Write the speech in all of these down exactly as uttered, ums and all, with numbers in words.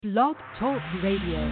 Blog Talk Radio.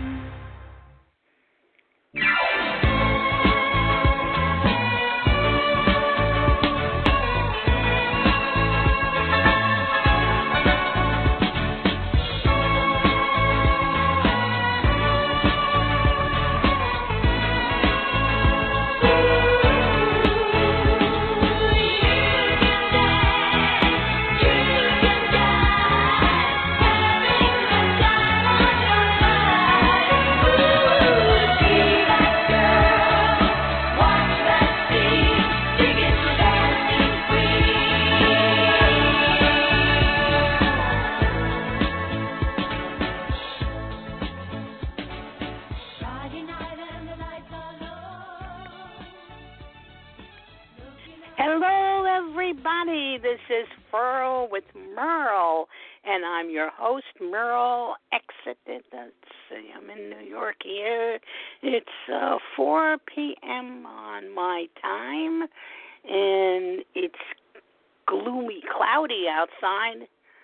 Hello, everybody. This is Furl with Merle, and I'm your host, Merle Exeter. Let's see, I'm in New York here. It's uh, four p.m. on my time, and it's gloomy, cloudy outside,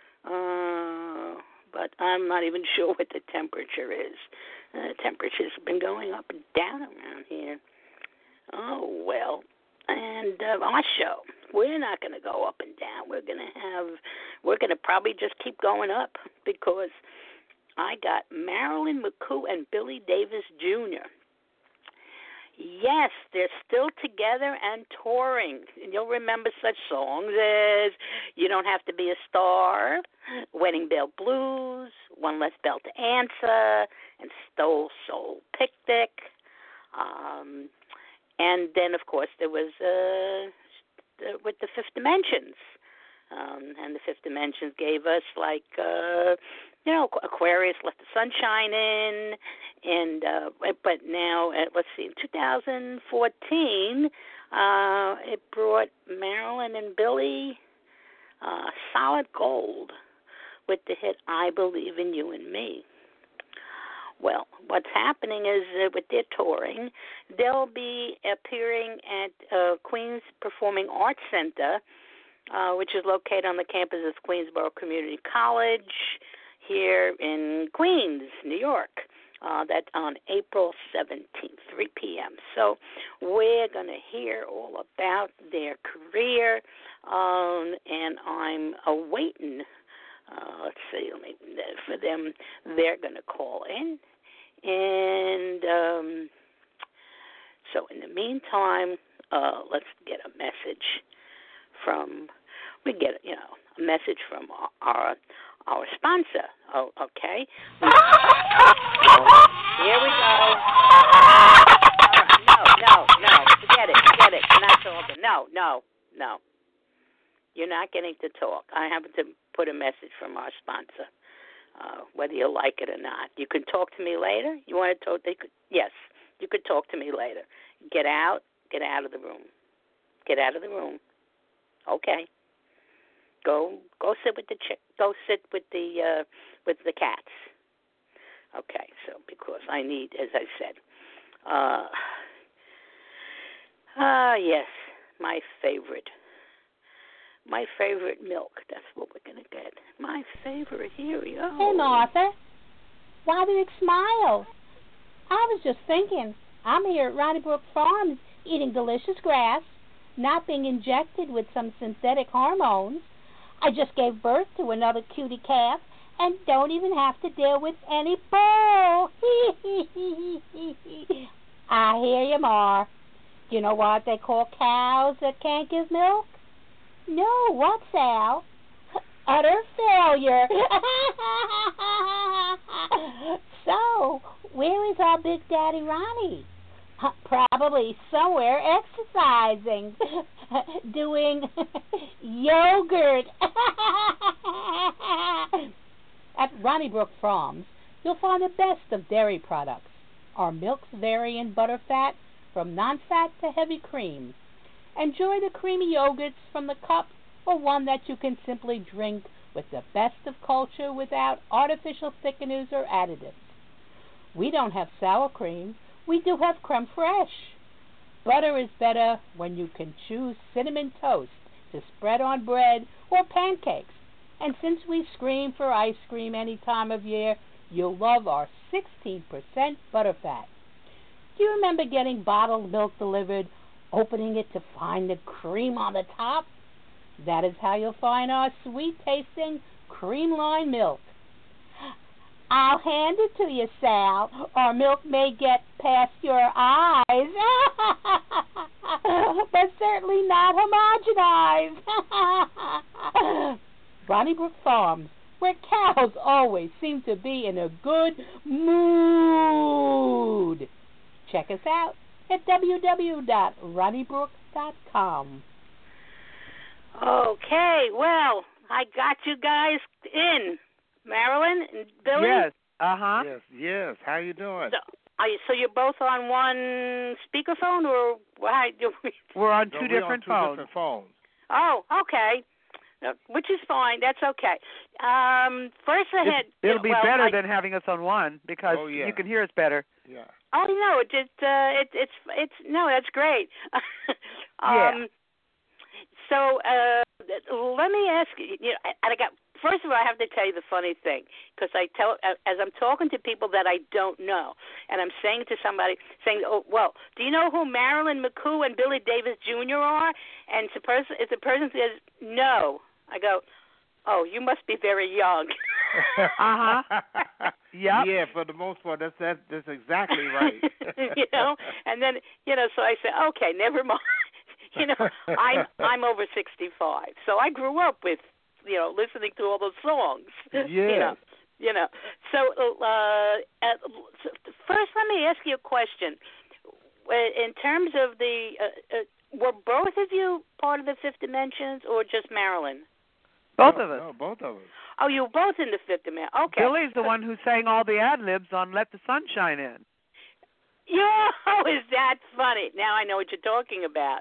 uh, but I'm not even sure what the temperature is. The temperature's been going up and down around here. Oh, well. And uh, our show, we're not going to go up and down. We're going to have, we're going to probably just keep going up because I got Marilyn McCoo and Billy Davis Junior Yes, they're still together and touring. And you'll remember such songs as You Don't Have to Be a Star, Wedding Bell Blues, One Less Bell to Answer, and Stole Soul Picnic. Um... And then, of course, there was uh, the, with the Fifth Dimensions. Um, and the Fifth Dimensions gave us, like, uh, you know, Aquarius, Let the Sunshine In. And uh, but now, uh, let's see, in two thousand fourteen, uh, it brought Marilyn and Billy uh, Solid Gold with the hit I Believe in You and Me. Well, what's happening is uh, with their touring, they'll be appearing at uh, Queens Performing Arts Center, uh, which is located on the campus of Queensborough Community College here in Queens, New York. Uh, that's on April seventeenth, three p.m. So we're going to hear all about their career, um, and I'm awaiting Uh, let's see, let me, for them, they're going to call in. And um, so in the meantime, uh, let's get a message from, we get, you know, a message from our our sponsor, oh, okay? We, oh, here we go. Uh, no, no, no, forget it, forget it. You're not talking. No, no, no. You're not getting to talk. I happen to put a message from our sponsor, uh, whether you like it or not. You can talk to me later. You want to talk? They could, yes, you could talk to me later. Get out. Get out of the room. Get out of the room. Okay. Go. Go sit with the chick. Go sit with the uh, with the cats. Okay. So because I need, as I said, uh, ah, uh, yes, my favorite. My favorite milk. That's what we're going to get. My favorite. Here we go. Hey, Martha. Why big smile? I was just thinking, I'm here at Ronnie Brook Farms eating delicious grass, not being injected with some synthetic hormones. I just gave birth to another cutie calf and don't even have to deal with any bull. I hear you, Mar. You know what they call cows that can't give milk? No, what, Sal? Utter failure. So, where is our Big Daddy Ronnie? Probably somewhere exercising, doing yogurt. At Ronnie Brook Farms, you'll find the best of dairy products. Our milks vary in butter fat from non-fat to heavy cream. Enjoy the creamy yogurts from the cup or one that you can simply drink with the best of culture without artificial thickeners or additives. We don't have sour cream. We do have creme fraiche. Butter is better when you can choose cinnamon toast to spread on bread or pancakes. And since we scream for ice cream any time of year, You'll love our sixteen percent butterfat. Do you remember getting bottled milk delivered, opening it to find the cream on the top? That is how you'll find our sweet-tasting cream-lined milk. I'll hand it to you, Sal. Our milk may get past your eyes, but certainly not homogenized. Ronnybrook Farms, where cows always seem to be in a good mood. Check us out at w w w dot ronnybrook dot com. Okay, well, I got you guys in. Marilyn and Billy? Yes. Uh-huh. Yes, yes. How you doing? So, are you, so you're both on one speakerphone, or how do we... We're on two no, different we're on two phones. different phones. Oh, okay. Uh, which is fine. That's okay. Um, first I had... It, it'll be well, better I, than having us on one because Oh, yeah. you can hear us better. Yeah. Oh, no, it, it, uh, it, it's... it's No, that's great. um, Yeah. So, uh, let me ask you, you know, and I got... First of all, I have to tell you the funny thing, because I tell as I'm talking to people that I don't know, and I'm saying to somebody, saying, "Oh, well, do you know who Marilyn McCoo and Billy Davis Junior are?" And the person, if the person says no, I go, "Oh, you must be very young." Uh-huh. Yep. Yeah, for the most part, that's that, that's exactly right. You know, and then you know, so I say, "Okay, never mind." You know, I'm I'm over sixty-five, so I grew up with. You know, listening to all those songs. Yes. You know, you know. So, uh, uh, first, let me ask you a question. In terms of the, uh, uh, were both of you part of the Fifth Dimensions, or just Marilyn? Both no, of us. No, both of us. Oh, you were both in the Fifth Dimension. Okay. Billy's the one who sang all the ad-libs on Let the Sun Shine In. Yeah, oh, is that funny? Now I know what you're talking about.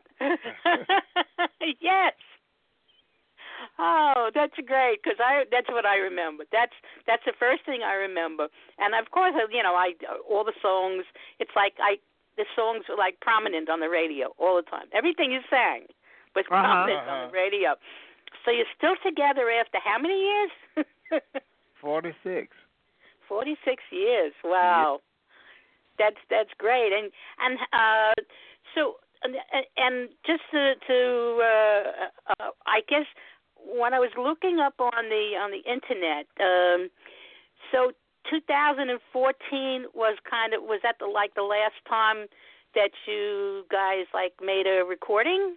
Yes. Oh, that's great, because I that's what I remember. That's that's the first thing I remember. And of course, you know, I all the songs. It's like I the songs were like prominent on the radio all the time. Everything you sang was Uh-huh. prominent Uh-huh. on the radio. So you're still together after how many years? Forty-six. Forty-six years. Wow, that's that's great. And and uh, so and, and just to, to uh, uh, I guess. When I was looking up on the on the internet, um, so two thousand fourteen was kind of was that the like the last time that you guys like made a recording?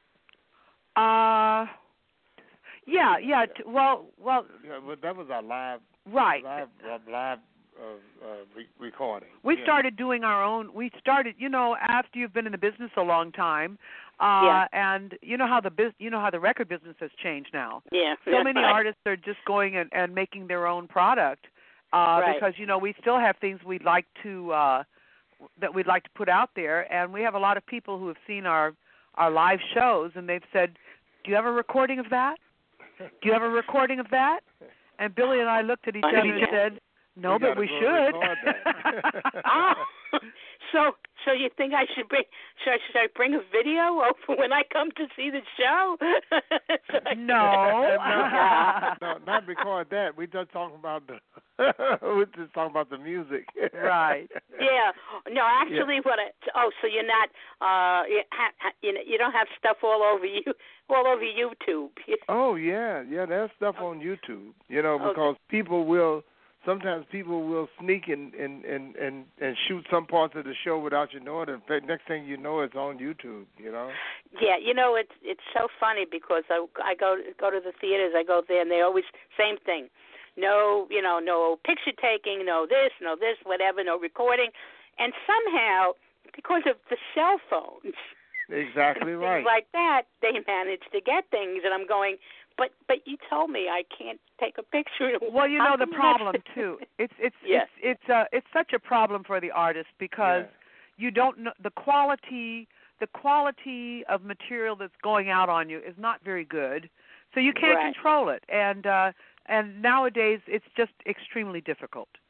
Uh, yeah, yeah. T- well, well, Yeah, well, that was our live, right. live, uh, live uh, uh, re- recording. We yeah. started doing our own. We started, you know, after you've been in the business a long time, uh, Yeah. and you know how the bus- you know how the record business has changed now. Yeah. So many artists are just going and, and making their own product uh, Right. because you know we still have things we'd like to uh, that we'd like to put out there, and we have a lot of people who have seen our our live shows, and they've said, "Do you have a recording of that? Do you have a recording of that?" And Billy and I looked at each other and said, "No, We but gotta we go should." record that. Oh, so so you think I should bring should I, should I bring a video over when I come to see the show? So I- No. no, no, not record that. We just talking about the. We're just talking about the music. Right. Yeah. No, actually, what? I, oh, so you're not. Uh, you, ha, ha, you know, you don't have stuff all over you, all over YouTube. Oh yeah, yeah. There's stuff on YouTube. You know, Okay. because people will. Sometimes people will sneak and and, and, and and shoot some parts of the show without you knowing it. And next thing you know, it's on YouTube. You know. Yeah, you know, it's it's so funny because I, I go go to the theaters, I go there, and they always same thing. No, you know, no picture taking, no this, no this, whatever, no recording, and somehow because of the cell phones, Exactly and right. things like that, they manage to get things, and I'm going. But but you told me I can't take a picture. Well, you How know the come problem that's- too. It's it's Yeah. it's it's uh it's such a problem for the artist because Yeah. you don't know the quality the quality of material that's going out on you is not very good. So you can't Right. control it. And uh and nowadays it's just extremely difficult.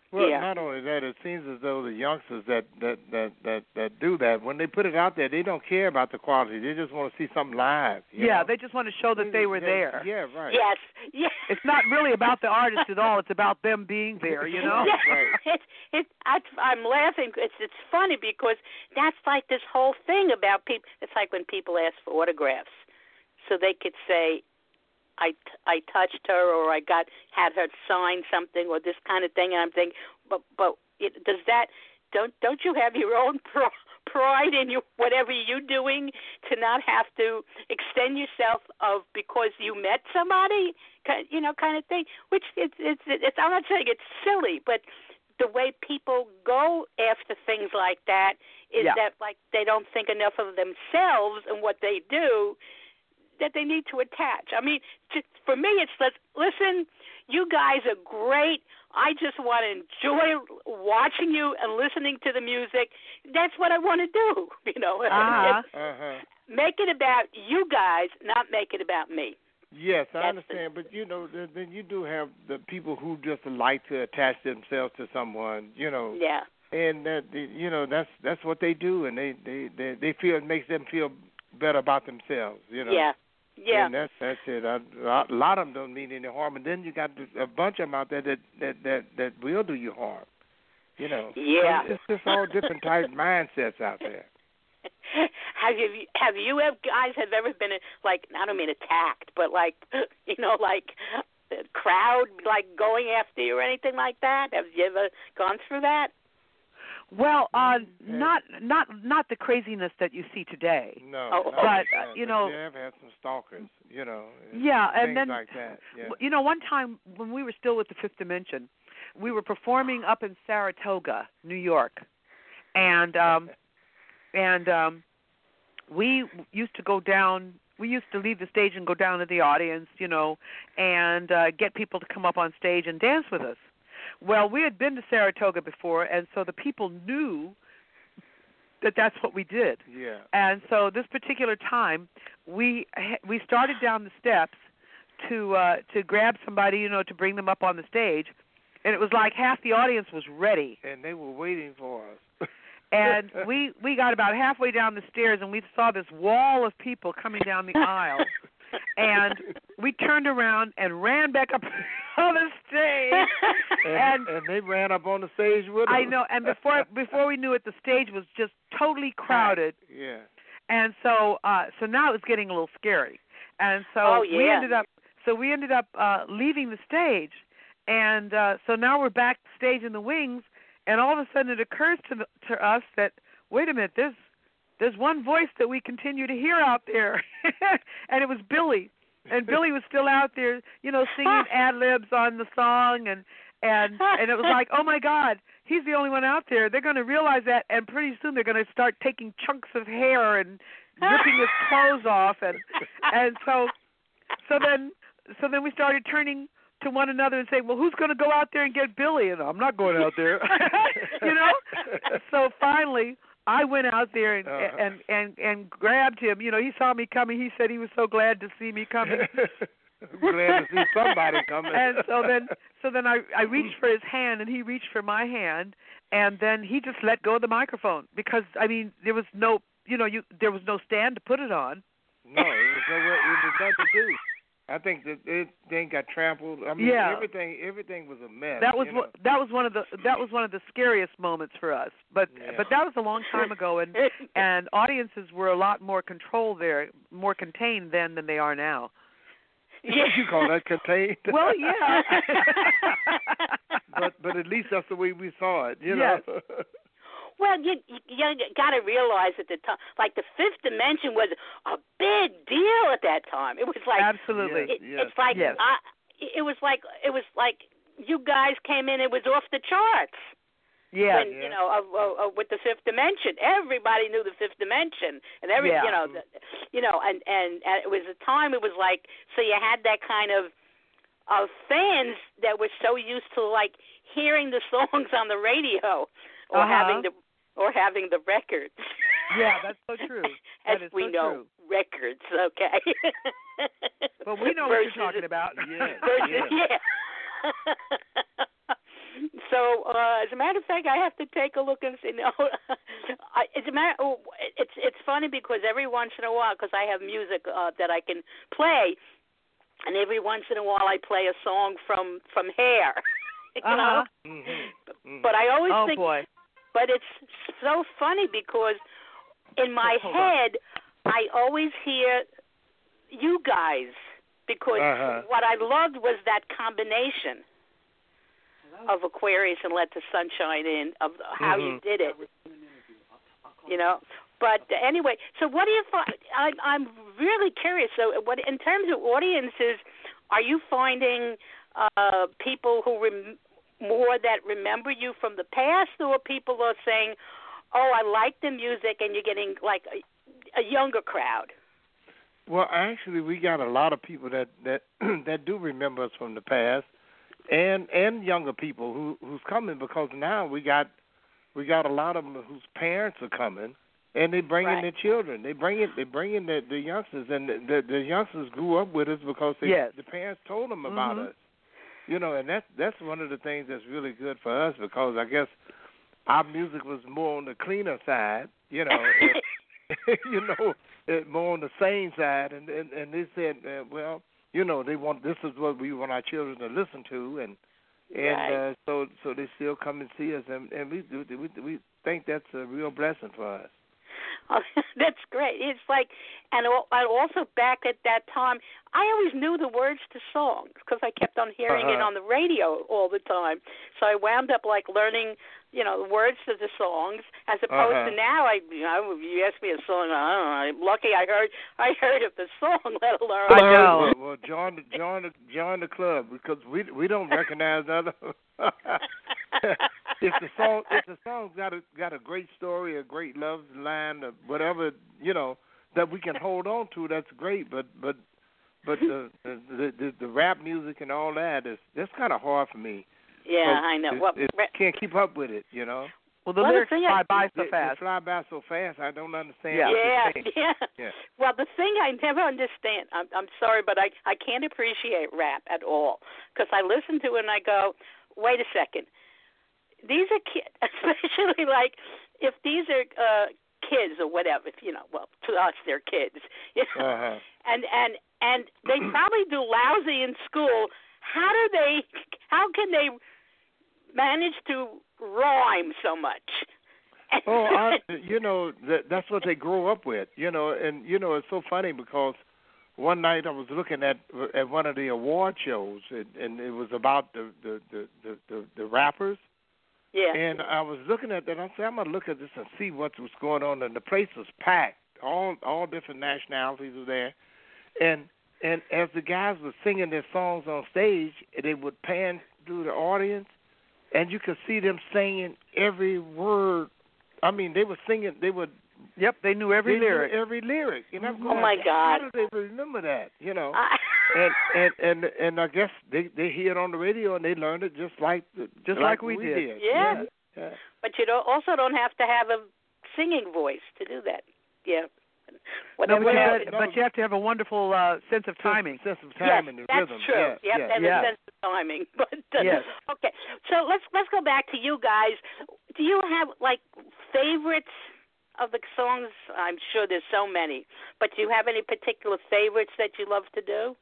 Well, yeah. not only that, it seems as though the youngsters that, that, that, that, that do that, when they put it out there, they don't care about the quality. They just want to see something live. You Yeah, know? they just want to show that they were yeah, there. Yeah, right. Yes. Yes. It's not really about the artist at all. It's about them being there, you know? Yeah. Right. It's it's I, I'm laughing. It's it's funny because that's like this whole thing about people. It's like when people ask for autographs, so they could say, I, I touched her, or I got had her sign something, or this kind of thing. And I'm thinking, but but it, does that don't don't you have your own pro, pride in you whatever you're doing to not have to extend yourself of because you met somebody, you know, kind of thing. Which it's it's it's I'm not saying it's silly, but the way people go after things like that is Yeah. that like they don't think enough of themselves and what they do, that they need to attach. I mean, just, for me, it's let's listen. You guys are great. I just want to enjoy watching you and listening to the music. That's what I want to do. You know, Uh-huh. Uh-huh. make it about you guys, not make it about me. Yes, I That's understand, but you know, then, then you do have the people who just like to attach themselves to someone, you know, Yeah. and that you know that's that's what they do, and they they they, they feel it makes them feel better about themselves, you know. Yeah. Yeah. And that's that's it. I, a lot of them don't mean any harm, and then you got a bunch of them out there that that that, that will do you harm, you know. Yeah. So it's just all different type mindsets out there. Have you have you have guys have ever been like I don't mean attacked, but like you know like the crowd like going after you or anything like that? Have you ever gone through that? Well, uh, Yeah. not not not the craziness that you see today. No, Oh, not but, like uh, that, you but know- you have had some stalkers, you know. Yeah, and things then like that. Yeah. you know, one time when we were still with the Fifth Dimension, we were performing up in Saratoga, New York, and um, and um, we used to go down. We used to leave the stage and go down to the audience, you know, and uh, get people to come up on stage and dance with us. Well, we had been to Saratoga before, and so the people knew that that's what we did. Yeah. And so this particular time, we we started down the steps to uh, to grab somebody, you know, to bring them up on the stage, and it was like half the audience was ready, And they were waiting for us. and we we got about halfway down the stairs, and we saw this wall of people coming down the aisle, and we turned around and ran back up on the stage. and, and- and they ran up on the stage with us. I know, and before before we knew it, the stage was just totally crowded. Yeah. And so, uh, so now it's getting a little scary. And so Oh, we yeah. ended up, so we ended up uh, leaving the stage, and uh, so now we're backstage in the wings, and all of a sudden it occurs to the, to us that wait a minute, there's there's one voice that we continue to hear out there, and it was Billy, and Billy was still out there, you know, singing ad libs on the song, and and and it was like, oh my God, he's the only one out there. They're going to realize that, and pretty soon they're going to start taking chunks of hair and ripping his clothes off, and and so so then so then we started turning to one another and saying, well, who's going to go out there and get Billy? And I'm not going out there, you know. So finally, I went out there and, Uh-huh. and and and grabbed him. You know, he saw me coming. He said he was so glad to see me coming. Glad to see somebody coming. And so then, so then I I reached for his hand, and he reached for my hand, and then he just let go of the microphone because I mean there was no, you know, you there was no stand to put it on. No, it was nowhere. It was nothing to do. I think that it thing got trampled. I mean, Yeah. everything everything was a mess. That was you know? what, that was one of the that was one of the scariest moments for us. But Yeah. but that was a long time ago, and and audiences were a lot more controlled there, more contained then than they are now. Yeah. You call that contained? Well, yeah. but but at least that's the way we saw it. You know. Yes. Well, you you got to realize at the time, like the Fifth Dimension was a big deal at that time. It was like Absolutely. It, Yes. It's like Yes. I, it was like it was like you guys came in. It was off the charts. Yeah. When, Yeah. you know, of, of, of, with the Fifth Dimension, everybody knew the Fifth Dimension, and every, Yeah. you know, the, you know, and, and and it was a time. It was like so you had that kind of of fans that were so used to like hearing the songs on the radio or Uh-huh. having the or having the records. Yeah, that's so true. As That is we so know, true. records. Okay. But we know Versus- what you're talking about. Yeah. Versus, Yeah. yeah. So, uh, as a matter of fact, I have to take a look and see. No, I, it's a matter. Oh, it's it's funny because every once in a while, because I have music uh, that I can play, and every once in a while I play a song from from Hair. you uh-huh. know? Mm-hmm. But I always oh, think. boy. But it's so funny because in my Hold head, on. I always hear you guys because uh-huh. what I loved was that combination of Aquarius and Let the Sunshine In, of how mm-hmm. you did it. You know, but anyway, so what do you find? I'm I'm really curious. So, what in terms of audiences, are you finding uh, people who rem- more that remember you from the past, or people are saying, "Oh, I like the music," and you're getting like a, a younger crowd? Well, actually, we got a lot of people that that that do remember us from the past, and and younger people who who's coming because now we got we got a lot of them whose parents are coming, and they bring in Right. their children. They bring in they bring in the, the youngsters, and the, the the youngsters grew up with us because they, Yes. the parents told them about Mhm. us. You know, and that's that's one of the things that's really good for us because I guess our music was more on the cleaner side. You know. and, you know, it, more on the sane side, and and, and they said, uh, well, you know, they want this is what we want our children to listen to, and and Right. uh, so so they still come and see us, and, and we do we we think that's a real blessing for us. Oh, that's great. It's like, and al- and also back at that time, I always knew the words to songs because I kept on hearing it Uh-huh. on the radio all the time. So I wound up like learning, you know, the words to the songs as opposed Uh-huh. to now. I, you know, if you ask me a song, I don't know. I'm lucky I heard I heard of the song, let alone. I know. Well, well, join the join the join the club because we we don't recognize other. if the song if the song's got a got a great story, a great love line, or whatever, you know, that we can hold on to, that's great. But but but the the the, the rap music and all that is that's kind of hard for me. Yeah, I know. It, Well, it can't keep up with it, you know. Well, the Well, the lyrics thing fly I- by so They, fast. they fly by so fast. I don't understand. Yeah. what Yeah, they're saying. yeah, Yeah. Well, the thing I never understand, I'm, I'm sorry, but I, I can't appreciate rap at all because I listen to it and I go, wait a second. These are kids, especially like if these are uh, kids or whatever, if, you know, well, to us they're kids. You know? Uh-huh. And, and, and they probably do lousy in school. How do they, how can they manage to rhyme so much? Oh, I, you know, that, that's what they grow up with, you know, and, you know, it's so funny because one night I was looking at at one of the award shows, and, and it was about the, the, the, the, the, the rappers, Yeah. and I was looking at that, and I said, I'm going to look at this and see what was going on, and the place was packed. All all different nationalities were there, and and as the guys were singing their songs on stage, they would pan through the audience, and you could see them singing every word. I mean, they were singing. They would. Yep, they knew every they lyric. Knew every lyric. And I'm Oh, going, my God. How do they remember that? You know. I, and, and and and I guess they they hear it on the radio and they learned it just like Just like we did. did. Yeah. Yeah. yeah. But you don't, also don't have to have a singing voice to do that. Yeah. No, Whatever but, you else. have, but you have to have a wonderful uh, sense of timing. Sense of Yes, time and the that's rhythm. true. Yeah, you have yeah. to have yeah. a sense of timing. But uh, Yes. okay, so let's let's go back to you guys. Do you have like favorites of the songs? I'm sure there's so many, but do you have any particular favorites that you love to do?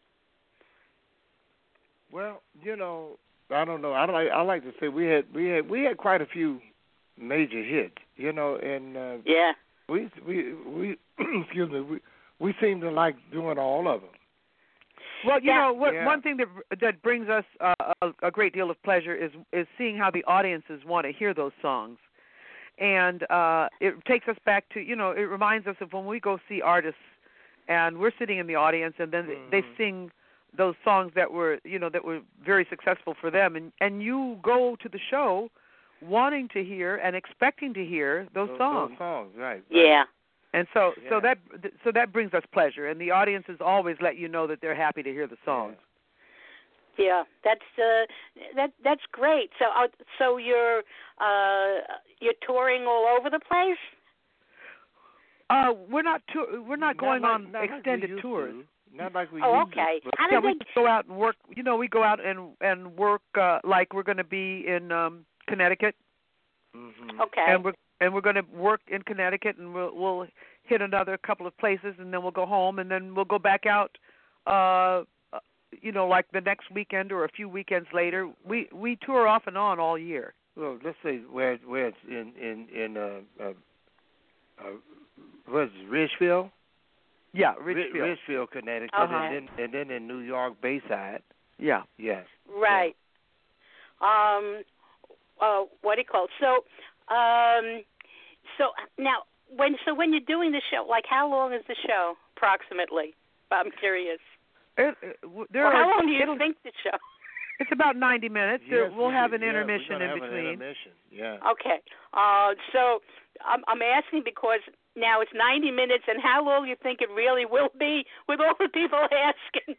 Well, you know, I don't know. I like I like to say we had we had we had quite a few major hits, you know, and uh, Yeah. we we we excuse me, we we seem to like doing all of them. Well, you Yeah. know, what, Yeah. one thing that that brings us uh, a, a great deal of pleasure is is seeing how the audiences want to hear those songs, and uh, it takes us back to, you know, it reminds us of when we go see artists, and we're sitting in the audience, and then Mhm. they sing those songs that were, you know, that were very successful for them, and and you go to the show wanting to hear and expecting to hear those, Those songs. Those songs, right? right. Yeah. And so, so Yeah. that so that brings us pleasure, and the audiences always let you know that they're happy to hear the songs. Yeah, that's uh, that that's great. So, uh, so you're uh, you're touring all over the place. Uh, we're not tour- we're not going like- on not like we extended used tours. to. Not like we Oh, used okay. to. How Yeah, does we it? just go out and work. You know, we go out and and work uh, like we're going to be in um, Connecticut, Mm-hmm. Okay. and we're and we're going to work in Connecticut, and we'll we'll hit another couple of places, and then we'll go home, and then we'll go back out. Uh, uh, you know, like the next weekend or a few weekends later. We we tour off and on all year. Well, let's say where where it's in in in uh, uh, uh where's it, Ridgefield? Yeah, Ri- Ridgefield. Ridgefield, Connecticut, Okay. and then and then in New York Bayside. Yeah. Yes. Right. Um. Uh. What do you call it? So, um. So now, when so when you're doing the show, like how long is the show approximately? I'm curious. It, it, w- there Or how are, long do you it'll- think the show? It's about ninety minutes. There- Yes, we'll we have do. an Yeah, intermission we're gonna in have between. An intermission. Yeah. Okay. Uh. So I'm I'm asking because now it's ninety minutes, and how long you think it really will be with all the people asking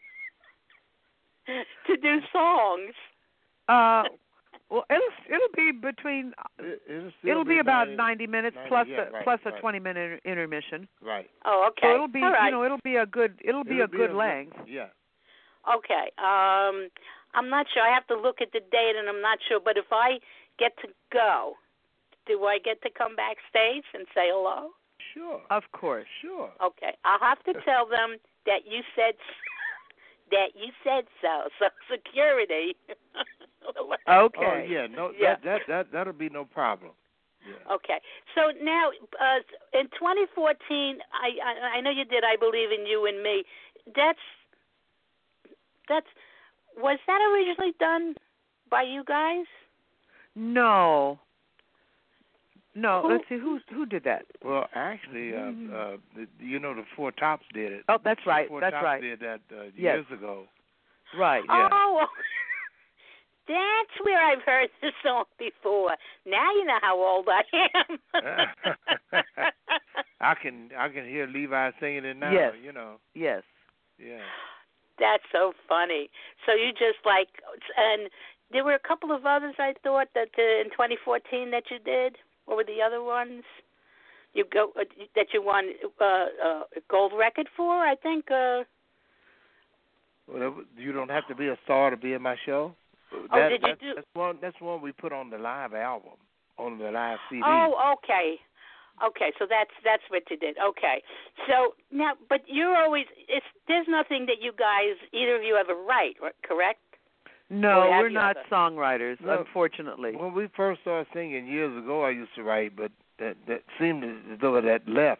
to do songs? Uh, well, it'll it'll be between. It, it'll still It'll be about ninety, ninety minutes ninety, plus yeah, a right, plus a right. twenty minute intermission. Right. Oh, okay. So it'll be All right. you know it'll be a good it'll be It'll a good a length. Yeah. Okay. Um, I'm not sure. I have to look at the date, and I'm not sure. But if I get to go, do I get to come backstage and say hello? Sure. Of course. Sure. Okay. I'll have to tell them that you said that you said so. So security. Okay. Oh yeah. No. Yeah. That that that that'll be no problem. Yeah. Okay. So now, uh, in twenty fourteen, I, I I know you did I Believe in You and Me. That's that's was that originally done by you guys? No. No. Who- Let's see who who did that. Well, actually, uh, uh, the, you know, the Four Tops did it. Oh, that's right. Four That's Tops right. did that uh, Yes. years ago. Right. Yeah. Oh, that's where I've heard the song before. Now you know how old I am. I can I can hear Levi singing it now. Yes. You know. Yes. Yeah. That's so funny. So you just like, and there were a couple of others I thought that uh, in twenty fourteen that you did. What were the other ones? You go uh, that you won uh, uh, a gold record for, I think. Uh, Well, you don't have to be a star to be in my show. Oh, That- did you that's, do- That's one. That's one we put on the live album, on the live C D. oh, okay. Okay, so that's that's what you did. Okay, so now, but you're always it's there's nothing that you guys either of you ever write, right, correct? No, Or have we're you not ever? songwriters, No. unfortunately. When we first started singing years ago, I used to write, but that that seemed as though that left.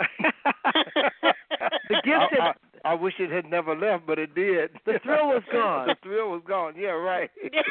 The gift I, had- I, I wish it had never left, but it did. The thrill was gone. The thrill was gone. Yeah, right.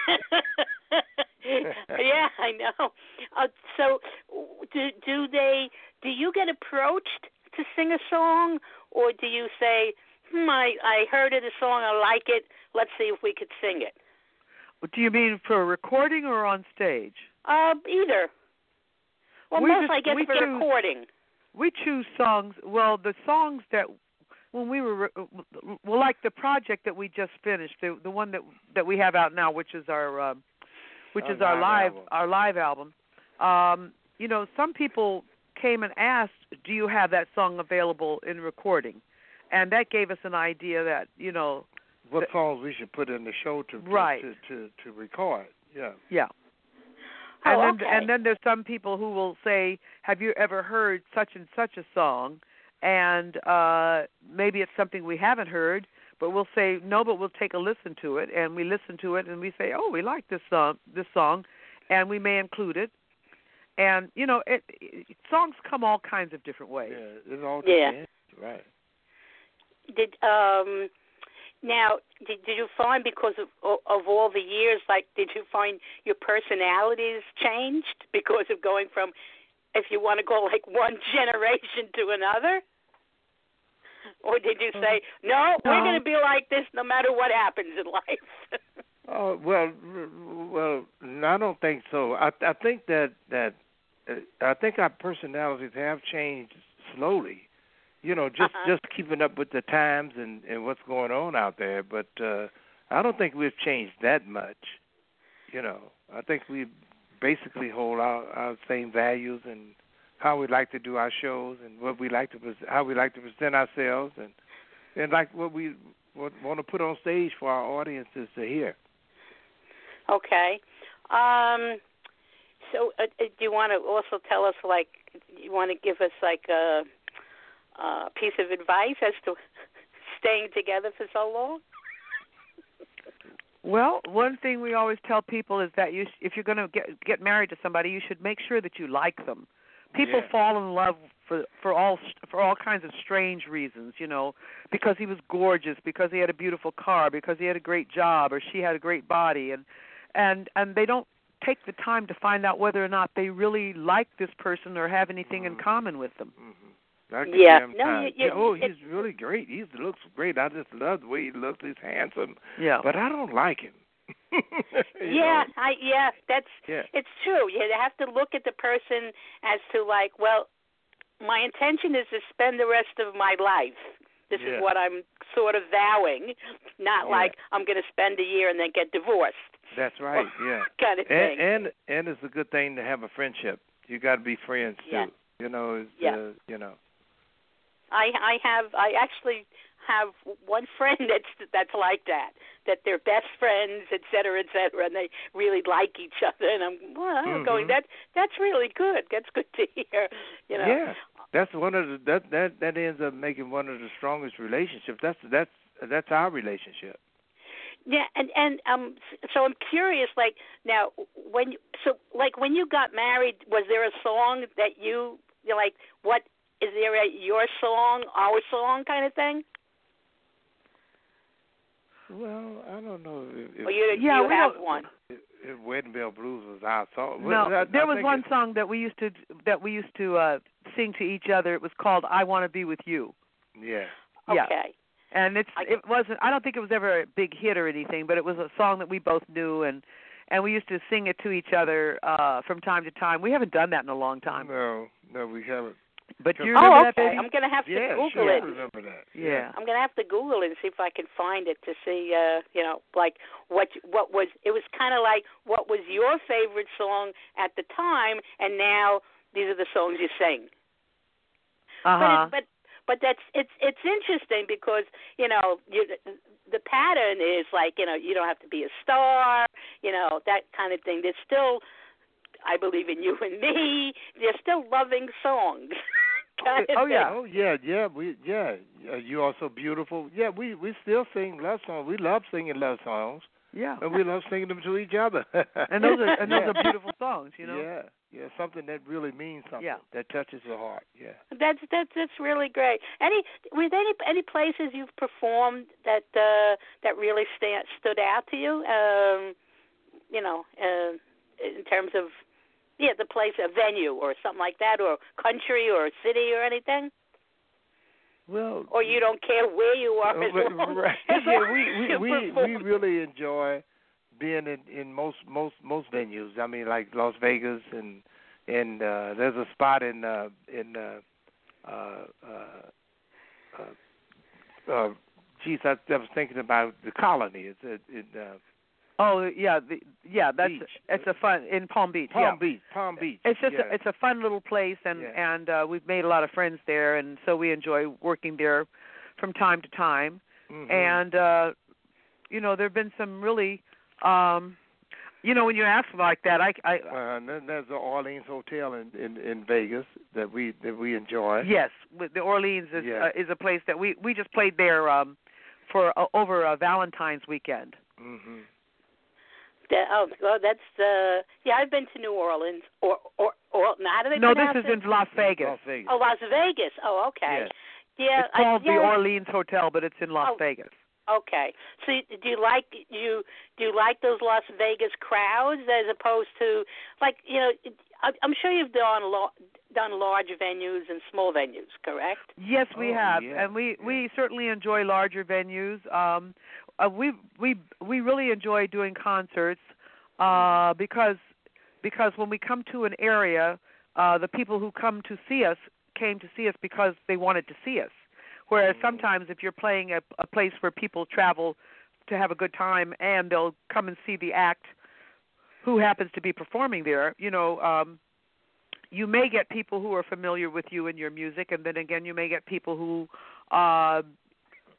Yeah, I know. Uh, so, do do they? Do you get approached to sing a song, or do you say, "Hmm, I I heard of the song, I like it. Let's see if we could sing it." Do you mean for a recording or on stage? Uh, either. Well, We most just- I guess we for choose- recording. We choose songs. Well, the songs that when we were well, like the project that we just finished, the the one that that we have out now, which is our um, which Our is our live live album. our live album. Um, you know, some people came and asked, "Do you have that song available in recording?" And that gave us an idea that you know, What songs we should put in the show to to Right. to, to, to record? Yeah. yeah. Oh, And then, okay. and then there's some people who will say, "Have you ever heard such and such a song?" And uh, maybe it's something we haven't heard, but we'll say no, but we'll take a listen to it, and we listen to it, and we say, "Oh, we like this song, this song," and we may include it. And you know, it, it, songs come all kinds of different ways. Yeah. It all Yeah. depends. Right. Did um now did did you find because of of all the years, like did you find your personalities changed because of going from, if you want to go like one generation to another? Or did you say, no, we're No. going to be like this no matter what happens in life? Oh well, well, I don't think so. I I think that that uh, I think our personalities have changed slowly. You know, just Uh-huh. just keeping up with the times and and what's going on out there. But uh, I don't think we've changed that much. You know, I think we basically hold our our same values and how we like to do our shows and what we like to pres- how we like to present ourselves and and like what we want to put on stage for our audiences to hear. Okay. Um, so, uh, do you want to also tell us, like, you want to give us like a, a piece of advice as to staying together for so long? Well, one thing we always tell people is that you, sh- if you're going to get get married to somebody, you should make sure that you like them. People Yeah. fall in love for for all for all kinds of strange reasons, you know, because he was gorgeous, because he had a beautiful car, because he had a great job, or she had a great body, and and and they don't take the time to find out whether or not they really like this person or have anything mm-hmm. in common with them. Mm-hmm. That Yeah. damn No, time. you- you- yeah, oh, it- he's really great. He looks great. I just love the way he looks. He's handsome. Yeah. But I don't like him. You Yeah, know? I yeah, that's Yeah. it's true. You have to look at the person as to like, well, my intention is to spend the rest of my life. This Yeah. is what I'm sort of vowing, not Yeah. like I'm going to spend a year and then get divorced. That's right. Yeah. Kind of thing. And, and and it's a good thing to have a friendship. You got to be friends too. Yeah. You know. It's, Yeah. uh, you know. I I have I actually have one friend that's that's like that. That they're best friends, et cetera, et cetera, and they really like each other. And I'm, well, I'm Mm-hmm. going. That that's really good. That's good to hear. You know. Yeah. That's one of the that that that ends up making one of the strongest relationships. That's that's that's our relationship. Yeah, and and um, so I'm curious. Like now, when you, so like when you got married, was there a song that you you're like? What is there a your song, our song kind of thing? Well, I don't know if, Or you Yeah, you we have don't- one? if, if Wedding Bell Blues was our song. No, I, there I was think one it- song that we used to that we used to uh, sing to each other. It was called "I Want to Be with You." Yeah. Yeah. Okay. And it's I- it wasn't. I don't think it was ever a big hit or anything, but it was a song that we both knew, and and we used to sing it to each other uh, from time to time. We haven't done that in a long time. No, no, we haven't. But do you Oh, remember Oh, that, okay. baby? I'm gonna have to Yeah, Google sure. it. I remember that. Yeah. I'm gonna have to Google it and see if I can find it to see, uh, you know, like what what was. It was kind of like what was your favorite song at the time, and now these are the songs you sing. Uh But huh. it, but but that's it's it's interesting because you know you, the pattern is like you know you don't have to be a star, you know that kind of thing. There's still, I believe in you and me. There's still loving songs. kind of Oh, yeah. Oh yeah, yeah, we yeah. Uh, you are so beautiful. Yeah, we we still sing love songs. We love singing love songs, Yeah. and we love singing them to each other. And those are and those Yeah. are beautiful songs, you know. Yeah, yeah, something that really means something. Yeah. That touches the heart. Yeah. That's that's that's really great. Any were there any any places you've performed that uh, that really stand, stood out to you? Um, you know, uh, in terms of yeah, the place, a venue or something like that, or country or city or anything. Well, Or you don't care where you are as Uh, long right. as Yeah, long we as we you we, we perform. really enjoy being in, in most most most venues. I mean, like Las Vegas, and and uh, there's a spot in uh, in uh, uh, uh, uh, uh, geez, I, I was thinking about the Colony. It's a, in uh, Oh yeah, the, yeah. That's Beach. it's a fun in Palm Beach. Palm yeah. Beach. Palm Beach. It's just yeah. a, it's a fun little place, and Yeah. and uh, we've made a lot of friends there, and so we enjoy working there from time to time. Mhm. And uh, you know, there've been some really, um, you know, when you ask like that, I, I Uh, and then there's the Orleans Hotel in, in, in Vegas that we that we enjoy. yes, with the Orleans is Yeah. uh, is a place that we we just played there um, for uh, over a Valentine's weekend. Mhm. That, oh, well, that's uh, yeah. I've been to New Orleans, or or or how do they No, this pronounce is it? in Las Vegas. Las Vegas. Oh, Las Vegas. Oh, okay. Yes. Yeah, It's called I, yeah, the Orleans Hotel, but it's in Las Oh. Vegas. Okay. So you- do you like you do you like those Las Vegas crowds as opposed to like you know it- I- I'm sure you've done lo- done large venues and small venues, correct? Yes, we Oh, have, yeah, and we, yeah. we certainly enjoy larger venues. Um, uh, we we we really enjoy doing concerts uh, because because when we come to an area, uh, the people who come to see us came to see us because they wanted to see us. Whereas Mhm. sometimes if you're playing a, a place where people travel to have a good time and they'll come and see the act who happens to be performing there, you know, um, you may get people who are familiar with you and your music, and then again you may get people who uh,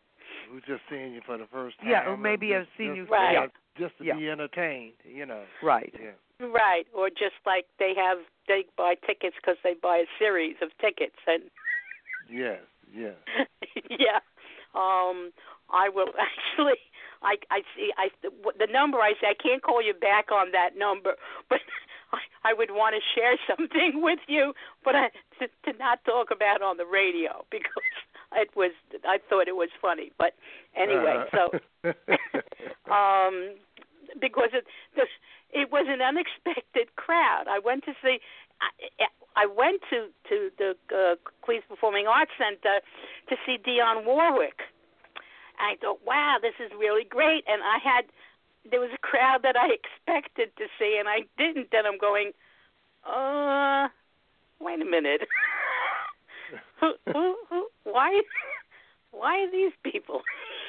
who's just seeing you for the first time. Yeah, or maybe just, have seen just, you. Right. Yeah. Just to Yeah. be entertained, you know. Right. Yeah. Right, or just like they have, they buy tickets because they buy a series of tickets, and Yes. Yes. yeah. Um, I will actually. I I see. I the number I say I can't call you back on that number, but I, I would want to share something with you, but I, to, to not talk about on the radio because it was. I thought it was funny, but anyway. Uh-huh. So, um, because it the, it was an unexpected crowd. I went to see. I, I went to to the uh, Queens Performing Arts Center to see Dionne Warwick. And I thought, wow, this is really great. And I had, there was a crowd that I expected to see, and I didn't. And I'm going, uh, wait a minute. who, who, who, why, why are these people?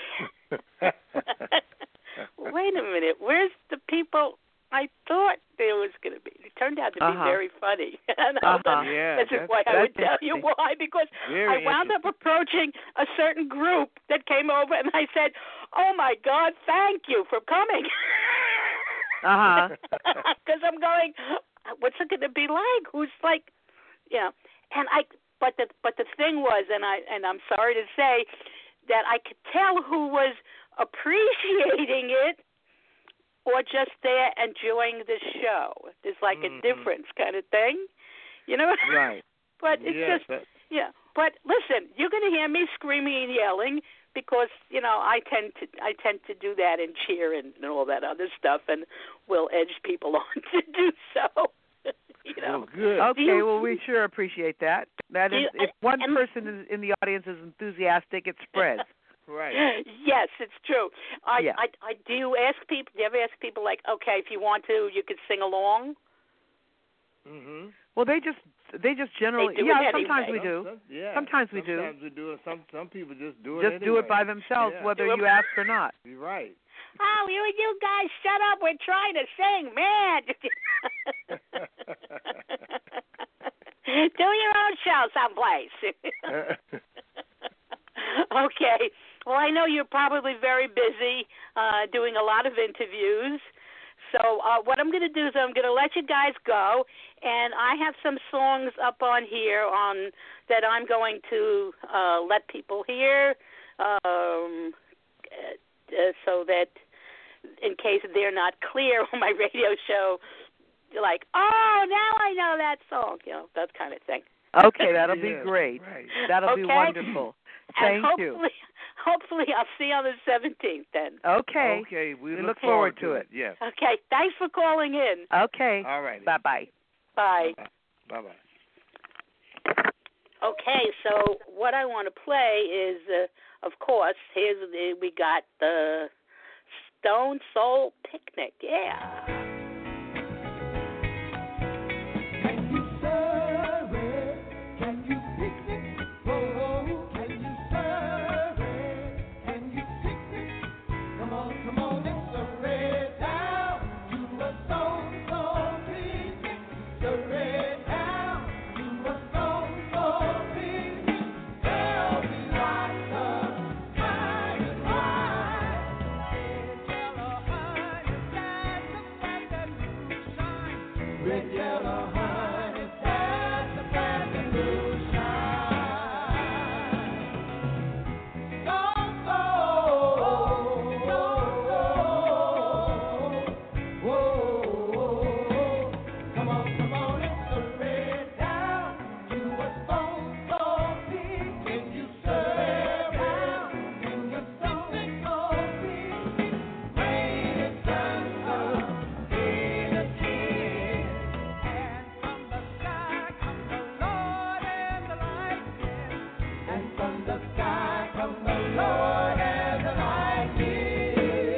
Wait a minute. Where's the people I thought there was going to be? It turned out to be Uh-huh. very funny. And Uh-huh. that's, Yeah, that's that's- why I that's would tell you interesting. why, because Very I wound up approaching a certain group that came over, and I said, oh, my God, thank you for coming. Uh-huh. Because I'm going, what's it going to be like? Who's like, you know, and I, but the, but the thing was, and I, and I'm sorry to say, that I could tell who was appreciating it or just there enjoying the show. There's like Mhm. a difference kind of thing, you know? Right. But it's Yes, just, that- yeah. But listen, you're going to hear me screaming and yelling because, you know, I tend to I tend to do that and cheer and, and all that other stuff, and will edge people on to do so. You know. Well, good. Okay, you- well, we sure appreciate that. That Do is, you- if one and- person is in the audience is enthusiastic, it spreads. Right. Yes, it's true. I, Yeah. I, I do you ask people. Do you ever ask people like, okay, if you want to, you could sing along? Mhm. Well, they just they just generally do yeah. it Sometimes anyway. we do. Some, yeah. Sometimes we do. Sometimes we do it. Some some people just do it. Just do it by themselves, Yeah. whether Do it- you ask or not. You're right. Oh, you you guys, shut up! We're trying to sing, man. Do your own show someplace. Okay. Well, I know you're probably very busy uh, doing a lot of interviews. So uh, what I'm going to do is I'm going to let you guys go, and I have some songs up on here on that I'm going to uh, let people hear, um, uh, so that in case they're not clear on my radio show, you're like, oh, now I know that song, you know, that kind of thing. Okay, that'll be Yes, great. right. That'll be Okay. wonderful. And Thank hopefully, you. hopefully I'll see you on the seventeenth then. Okay. Okay. We, We look, look forward to it. Yes. Okay, thanks for calling in. Okay. All right. Bye bye. Bye. Bye bye. Okay, so what I want to play is, uh, of course, here's the, we got the Stone Soul Picnic. Yeah. Can you serve it? Can you picnic? Oh, can you serve it? Can you picnic? Come on, come on, it's a red down to a stone soul picnic. The red down to a stone soul picnic. There'll be lots of fun and wine. Red yellow honey, that's the bright and blue shine. Stone soul, stone soul. Whoa, come on, come on, it's a red down to a stone soul picnic. Can you serve down in your stone soul picnic? Rain and sun come in a tear. And from the sky come the Lord and the lightning.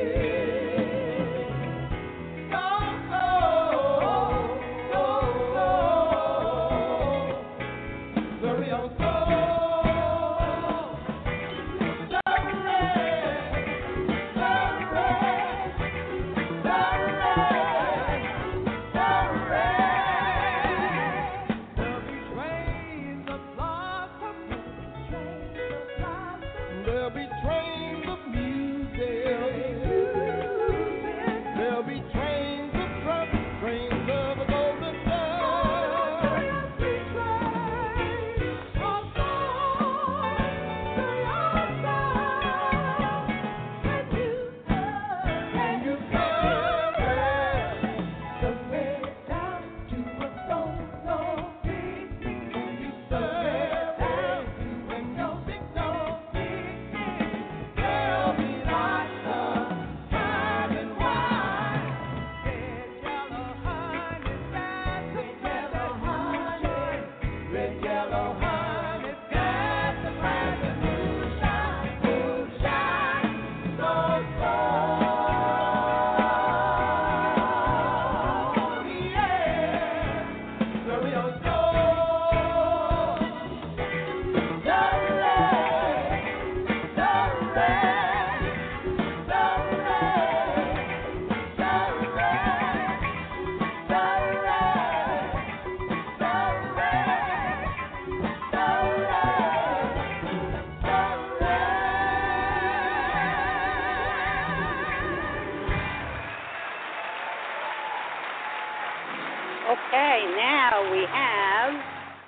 Stone soul, stone soul, glory on soul. The red, the red, the red, the red. There'll be trains of blossom, there'll be trains of Okay, now we have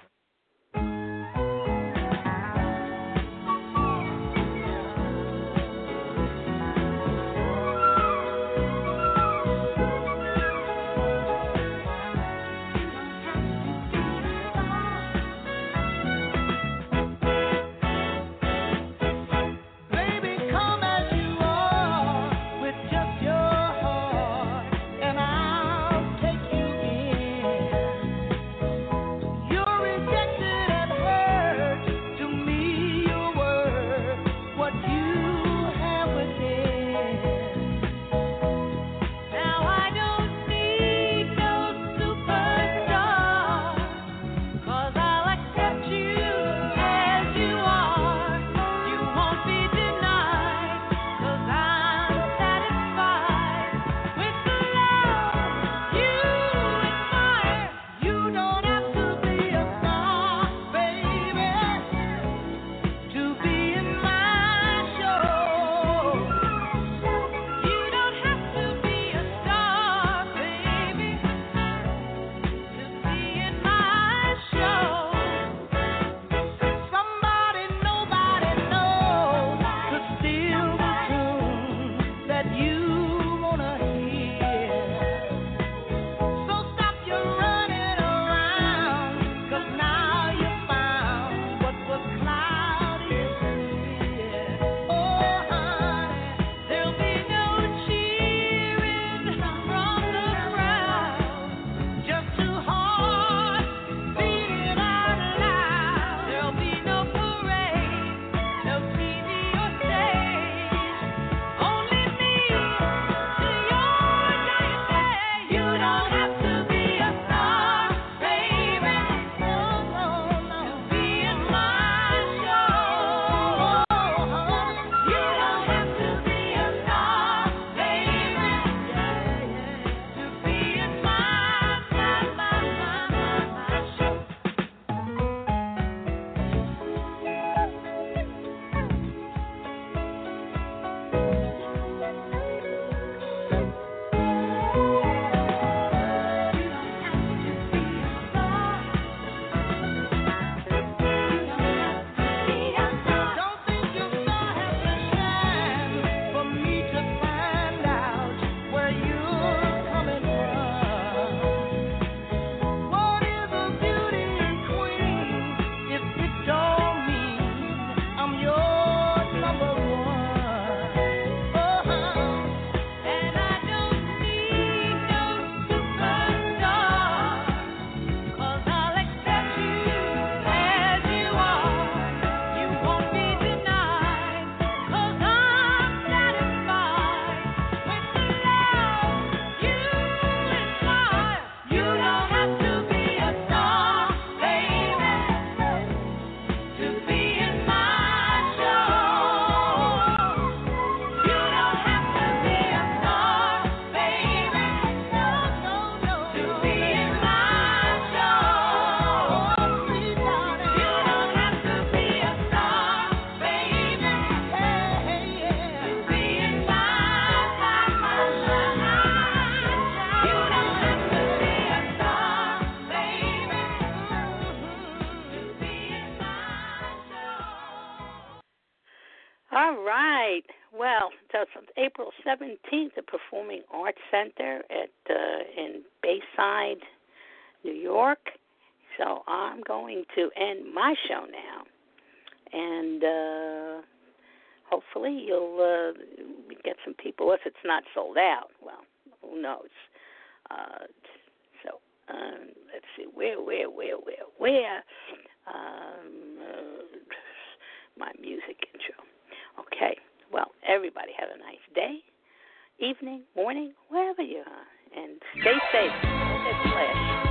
All right. Well, that's April seventeenth, the Performing Arts Center at uh, in Bayside, New York. So I'm going to end my show now, and uh, hopefully you'll uh, get some people if it's not sold out. Well, who knows? Uh, so um, let's see, where, where, where, where, where? everybody have a nice day, evening, morning, wherever you are. And stay safe. Don't get flashed.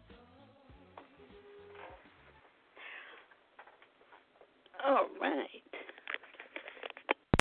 All right.